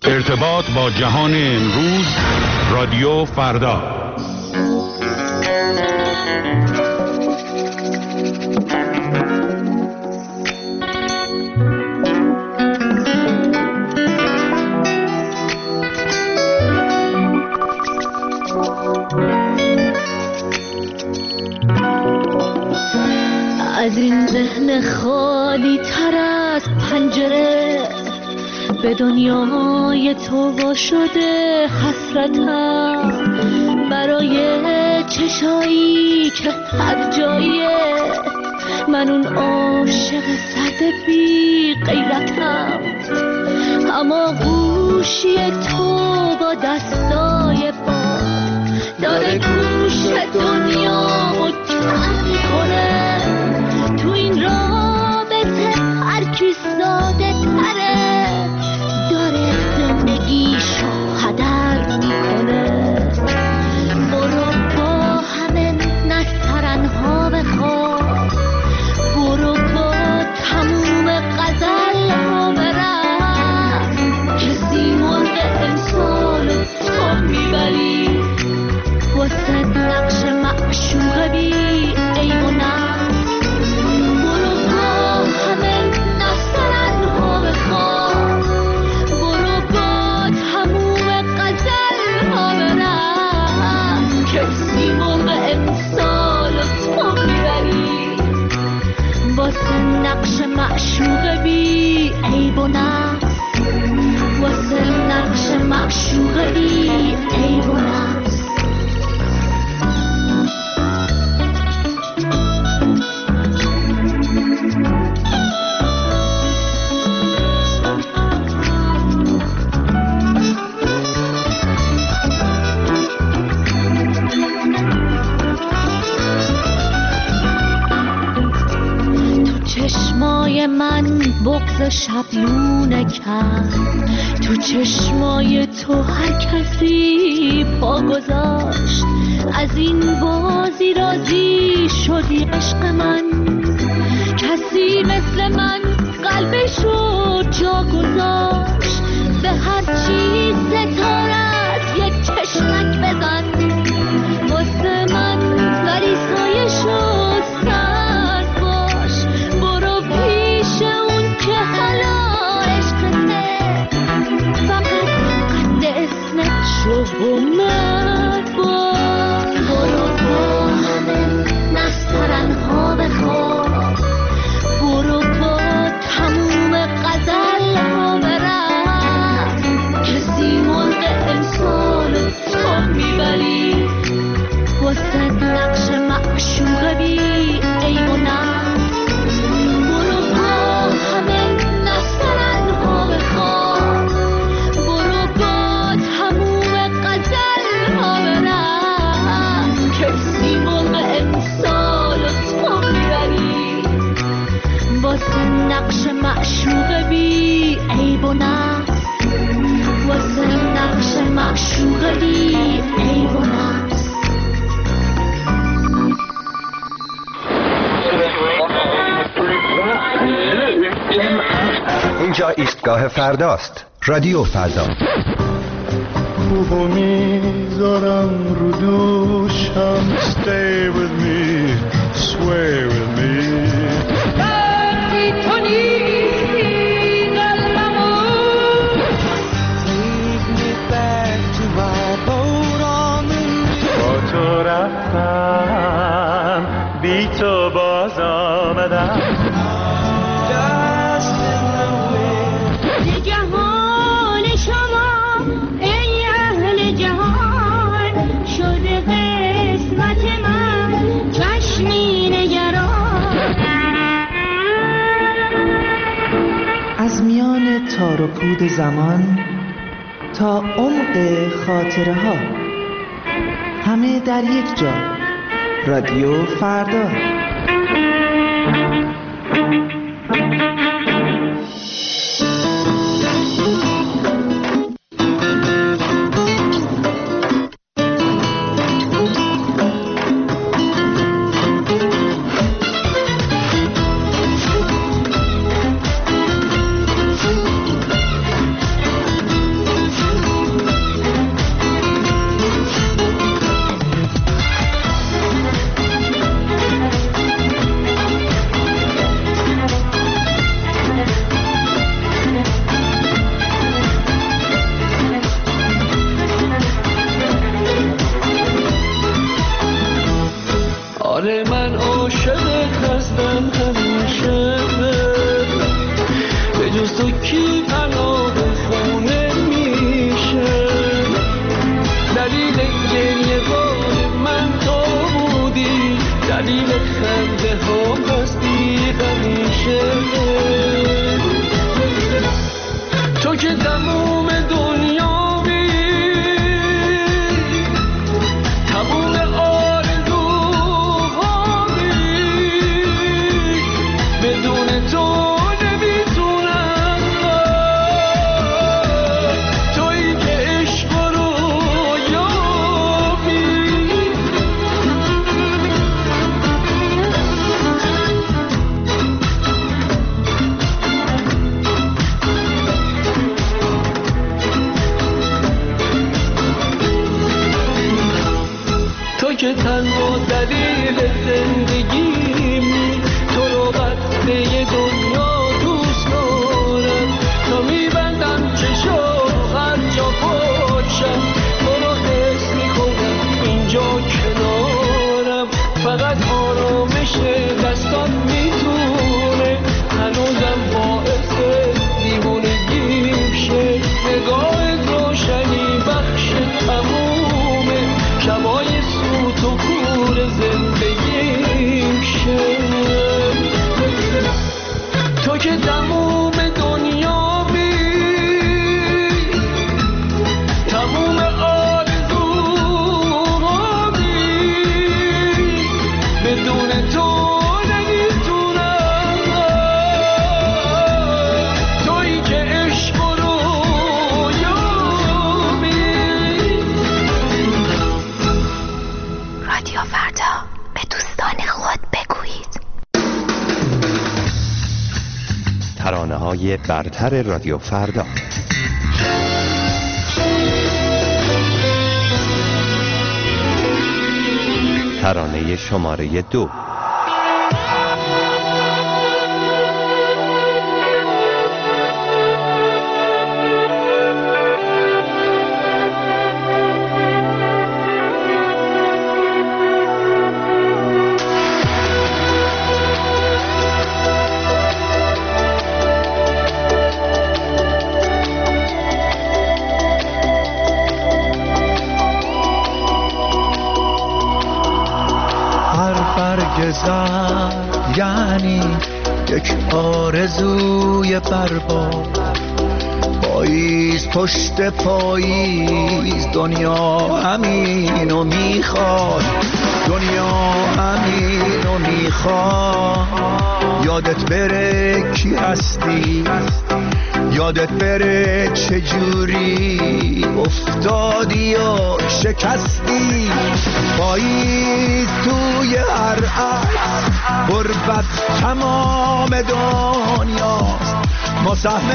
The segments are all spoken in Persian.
ارتباط با جهان امروز، رادیو فردا. از این ذهن خالی تر از پنجره به دنیای تو وا شده حسرتم، برای چشایی که هر جاییه من اون عاشق سرد بی غیرتم. اما گوشی تو با دستای باد داره گوش دنیامو کم میکنه. تو این رابطه هر کی ساده تره داره زندگیشو هدر میکنه. برو با همه نسترنها بخواب، برو با تموم غزل ها برم، کسی مرغ امسال تو میبری واسه نقش معشوق بی عیب و نقص. برو با همه نسترنها بخواب، برو با تموم غزل ها برم، کسی مرغ امسال تو میبری واسه نقش معشوق بی عیب و نقص، واسه نقش معشوق بی عیب و نقص. چشمای من بغض شبلونه کرد، تو چشمای تو هر کسی پا گذاشت. از این بازی راضی شدی عشق من، کسی مثل من قلبشو جا گذاشت. به هر چی ستارت یک چشمک بزن واسه من، ولی سایشو سرد باش. برو پیش اون که حالا عشقته، فقط قد اسمت شو و مرد باش. برو با همه نسترنها بخواب، برو با تموم غزل ها برم، کسی مرغ امسال تو میبری واسه نقش معشوق بی عیب و نقص. برو با همه نسترنها بخواب، برو با تموم غزل ها برم، کسی مرغ امسال تو میبری واسه نقش معشوق بی عیب و نقص، واسه نقش معشوق بی عیب و نقص. اینجا ایستگاه فرداست، رادیو فردا. خوبو میذارم رو دوشم، stay with me, sway with me. وقتی تو نیستی قلبمون Take me back to my boat on the Nile. با تو رفتم، بی تو باز آمدم. Just in the wind. جهان شما ای اهل جهان شده قسمت من، چشمی نگران. از میان تار و پود زمان تا عمق خاطره ها، همه در یک جا. رادیو فردا. دلیل خنده ها هستی همیشه. تو که تموم دنیایی، تموم آرزوهایی، بدون تو نمیتونم. تویی که عشق رو یابی. تو که تنها دلیل زندگیمی، تو رو بسته دنیا دوست دارم. تا میبندم چشم هر جا باشم، تو رو حس میکنم اینجا کنارم. فقط آرامش دستات میتونه هنوزم باعث دیوونگیم شه. نگاه روشنی بخش تمومه شبای سوت و کور زندگیم شه. تو که تموم دنیا بی، تموم آرزوها بی، بدون تو نمیتونم. تویی که عشق رو یابی. رادیو فردا، به دوستان خود بگویید. ترانه‌های برتر رادیو فردا. ترانه شماره 2. یعنی یک آرزوی برباد. پاییز پشت پاییز دنیا همینو میخواد. دنیا همینو میخواد. یادت بره کی هستی، یادت بره چجوری افتادی یا شکستی. پاییز توی هر عکس غربت تمام دنیاست. ما سهم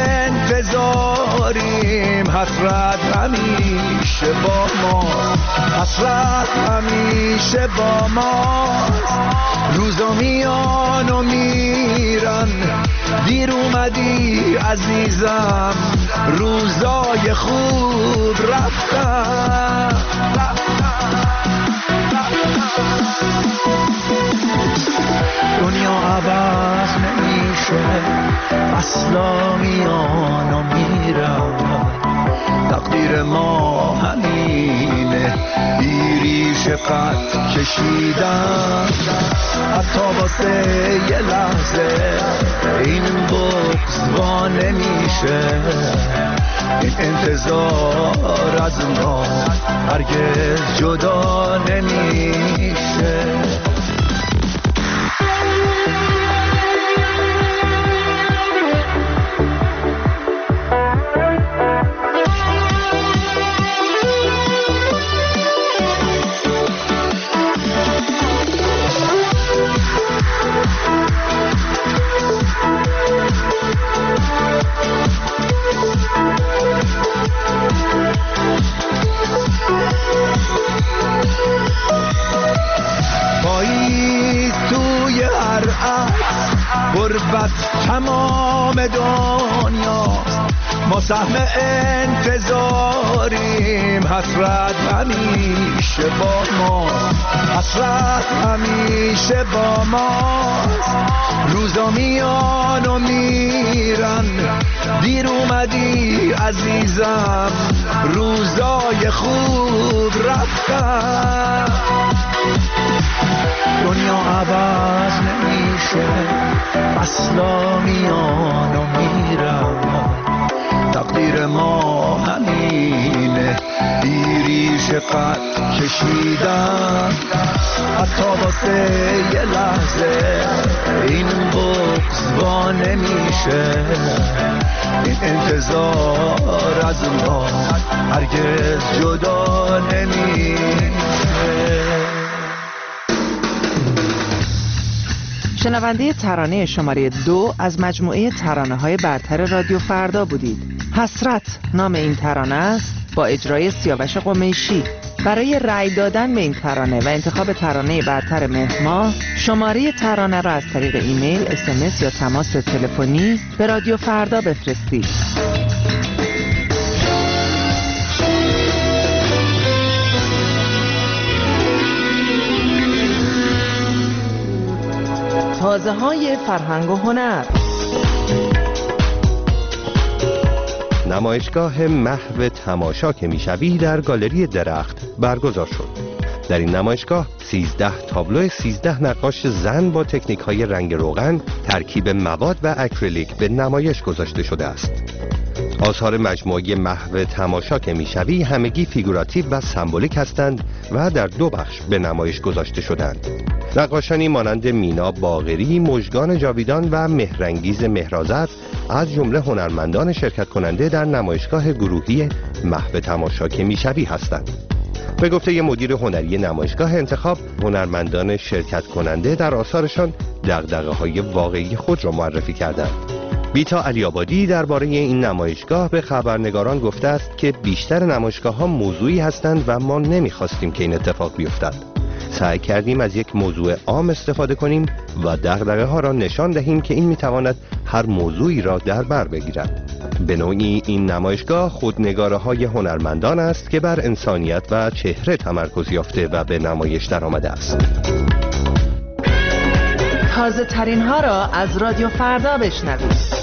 انتظاریم، حسرت همیشه با ماست. حسرت همیشه با ماست. روزا میان و میرن، دیر اومدی عزیزم. روزای خوب رفتن. دنیا عوض نمیشه، اصلا میان و میرن. تقدیر ما همینه، بیریش قد کشیدن. حتی واسه یه لحظه این بغض وا نمیشه. این انتظار از ما هرگز جدا نمیشه. غربت تمام دنیاست. ما سهم انتظاریم، حسرت همیشه با ماست. حسرت همیشه با ماست. روزا میان و میرن، دیر اومدی عزیزم روزای خوب رفتن، دنیا عوض نمیشه، اصلا میان و میرم، تقدیر ما همینه، دیریش قد کشیدن، حتی واسه یه لحظه این بغض وا نمیشه، این انتظار از ما هرگز جدا نمیشه. شنونده ترانه شماره 2 از مجموعه ترانه‌های برتر رادیو فردا بودید. حسرت نام این ترانه است با اجرای سیاوش قمیشی. برای رأی دادن به این ترانه و انتخاب ترانه برتر مهر ماه، شماره ترانه را از طریق ایمیل، SMS یا تماس تلفنی به رادیو فردا بفرستید. تازه‌های فرهنگ و هنر. نمایشگاه محو تماشا که میشوی در گالری درخت برگزار شد. در این نمایشگاه 13 تابلو 13 نقاش زن با تکنیک‌های رنگ روغن، ترکیب مواد و اکریلیک به نمایش گذاشته شده است. آثار مجموعه محو تماشا که میشوی همگی فیگوراتیو و سمبولیک هستند و در 2 بخش به نمایش گذاشته شدند. نقاشانی مانند مینا باقری، مژگان جاویدان و مهرانگیز مهرآذر از جمله هنرمندان شرکت کننده در نمایشگاه گروهی محو تماشا که میشوی هستند. به گفته مدیر هنری نمایشگاه انتخاب، هنرمندان شرکت کننده در آثارشان دغدغه‌های واقعی خود را معرفی کردند. بیتا علی‌آبادی درباره این نمایشگاه به خبرنگاران گفته است که بیشتر نمایشگاه‌ها موضوعی هستند و ما نمی‌خواستیم که این اتفاق بیفتد. سعی کردیم از یک موضوع عام استفاده کنیم و دغدغه‌ها را نشان دهیم که این می‌تواند هر موضوعی را در بر بگیرد. به نوعی این نمایشگاه خودنگاره‌های هنرمندان است که بر انسانیت و چهره تمرکز یافته و به نمایش درآمده است. تازه ترین ها را از رادیو فردا بشنوید.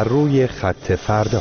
بر روی خط فردا.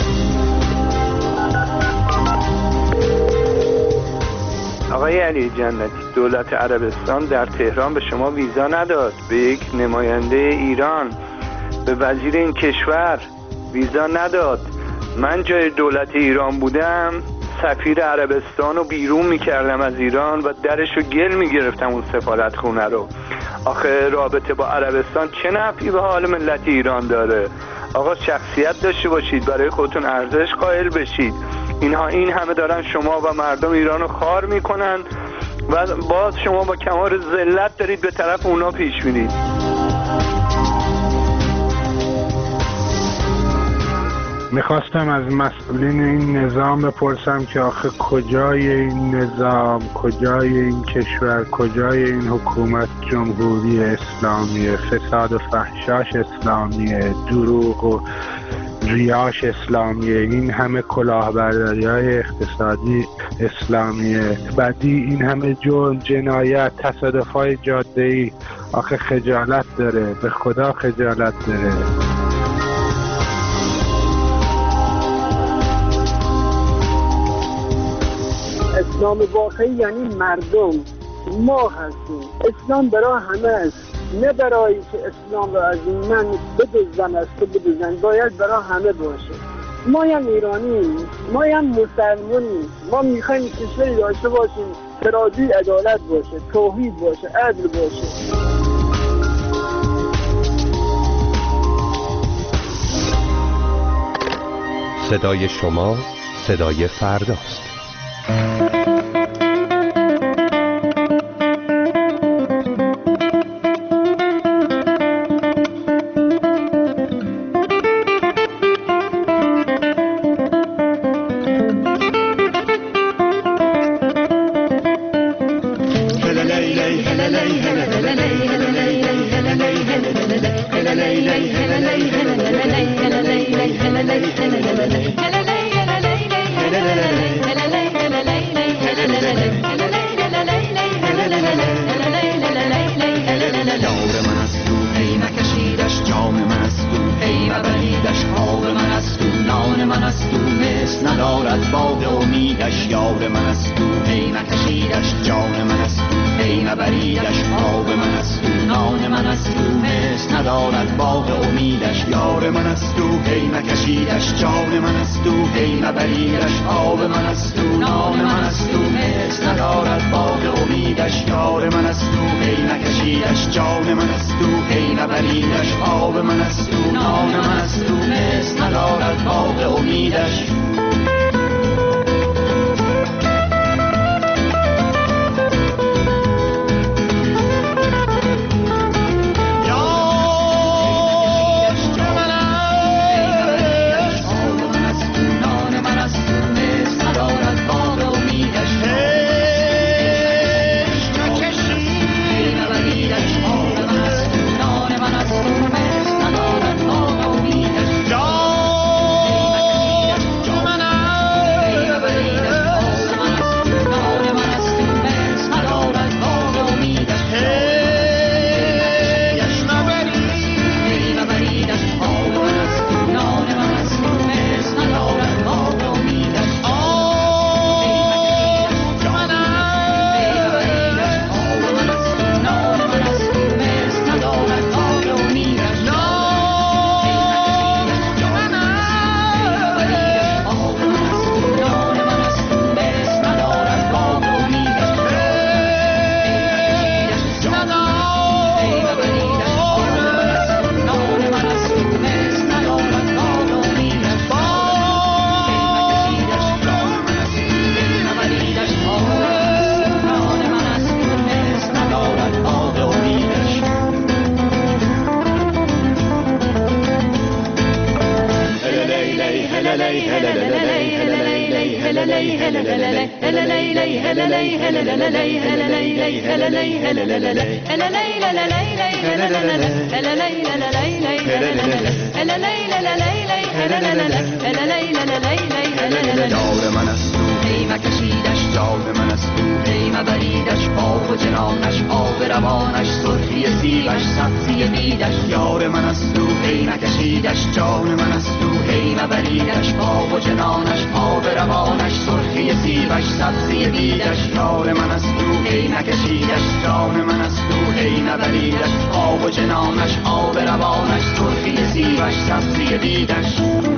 آقای علی جنتی، دولت عربستان در تهران به شما ویزا نداد، به یک نماینده ایران، به وزیر این کشور ویزا نداد. من جای دولت ایران بودم سفیر عربستان رو بیرون میکردم از ایران و درش رو گل میگرفتم اون سفارت خونه رو. آخه رابطه با عربستان چه نفعی به حال ملت ایران داره؟ آقا شخصیت داشته باشید، برای خودتون ارزش قائل بشید. این همه دارن شما و مردم ایران رو خار میکنن و باز شما با کمال ذلت دارید به طرف اونا پیش میرید. میخواستم از مسئولین این نظام بپرسم که آخه کجای این نظام، کجای این کشور، کجای این حکومت جمهوری اسلامیه؟ فساد و فحشاش اسلامیه، دروغ و ریاش اسلامیه، این همه کلاهبرداری‌های اقتصادی اسلامیه، بدی، این همه جرم، جنایت، تصادف‌های جاده‌ای. آخه خجالت داره، به خدا خجالت داره. اسلام واقعی یعنی مردم، ما هستیم. اسلام برای همه است، نه برای که اسلام را از من بدزدن، از تو بدزدن. باید برای همه باشه. ما هم ایرانیم، ما هم مسلمانیم. ما میخوایم کشوری داشته باشیم ترازوی عدالت باشه، توحید باشه، عدل باشه. صدای شما صدای فرداست. یار من است او، ای مکشیدش جان من است او ای مبریدش باغ و جنانش آب روانش سرخی سیبش سبزی بیدش یار من است او ای نکشیدش جان من است او ای مبریدش باغ و جنانش آب روانش سرخی سیبش سبزی بیدش یار من است او ای نکشیدش جان من است او ای مبریدش باغ و جنانش آب روانش سرخی سیبش سبزی بیدش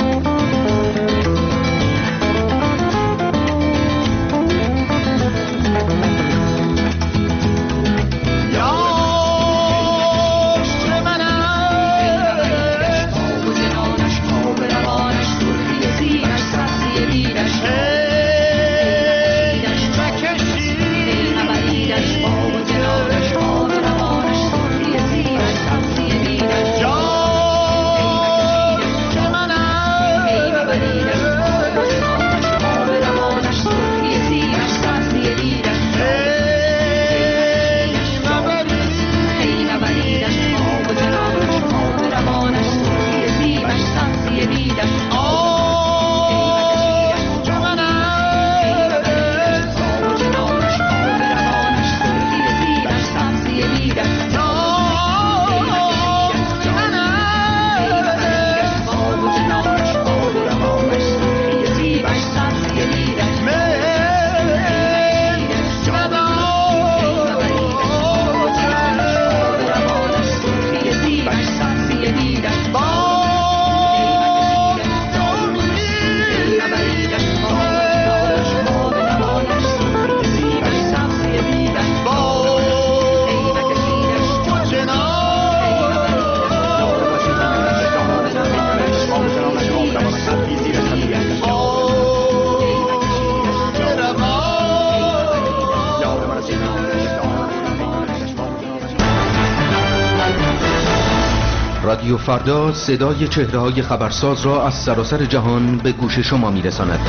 رادیو فردا صدای چهره‌های خبرساز را از سراسر جهان به گوش شما می‌رساند.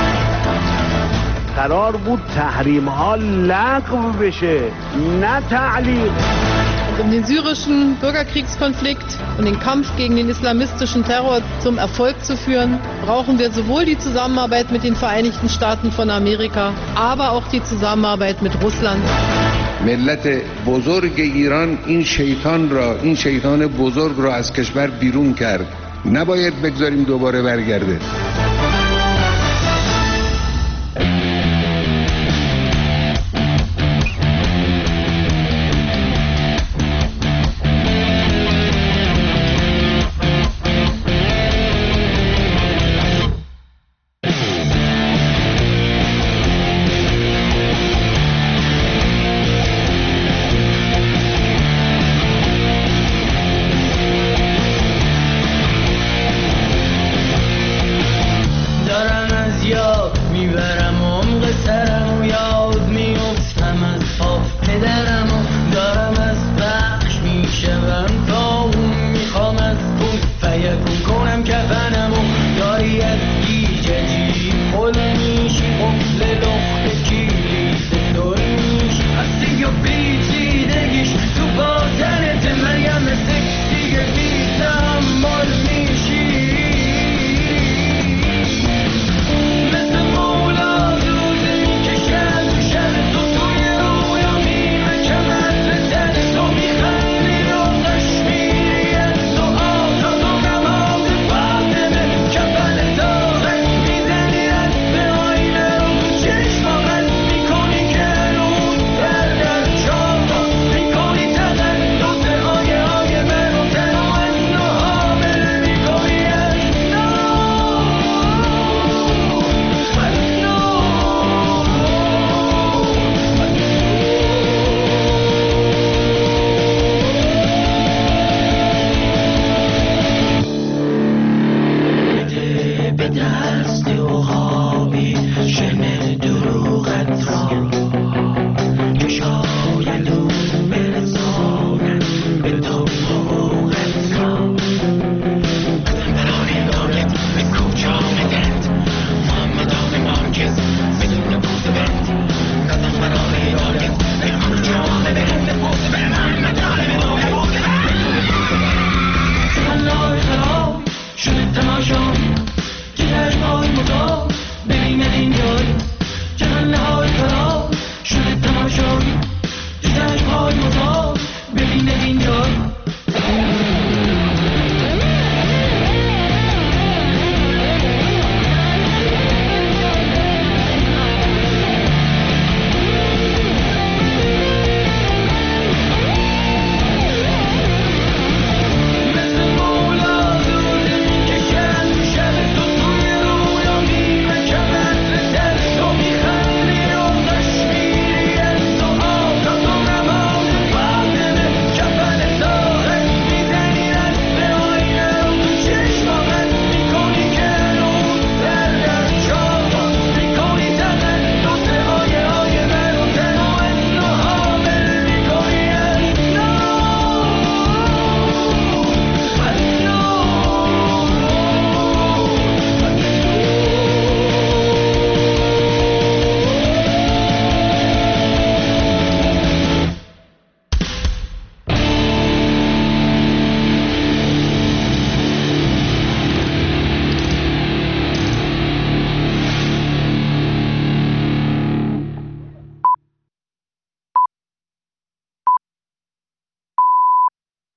قرار بود تحریم ها لغو بشه، نه تعلیق. Um den syrischen Bürgerkriegskonflikt und den Kampf gegen den islamistischen Terror zum Erfolg zu führen, brauchen wir sowohl die Zusammenarbeit mit den Vereinigten Staaten von Amerika, aber auch die Zusammenarbeit mit Russland. ملت بزرگ ایران این شیطان بزرگ را از کشور بیرون کرد. نباید بگذاریم دوباره برگرده.